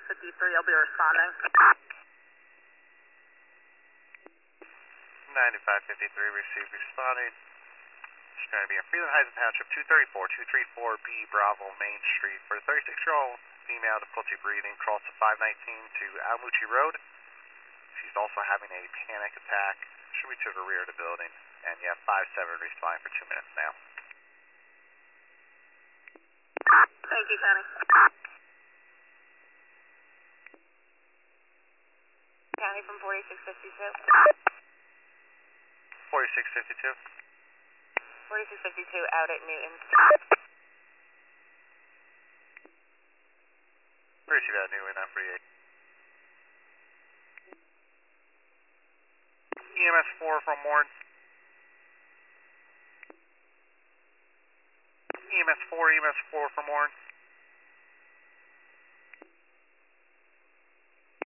4653, I'll be responding. 9553, received, responding. It's going to be in Freeland Heights Township, 234B Bravo Main Street for a 36-year-old female difficulty breathing, cross to 519 to Almuchi Road. She's also having a panic attack. Should be to the rear of the building. And you have 57 responding for 2 minutes now. Thank you, County. County from 4652. 4652. 4652 out at Newton. Receive that Newton, 948. EMS 4 from Warren. EMS 4 from Warren.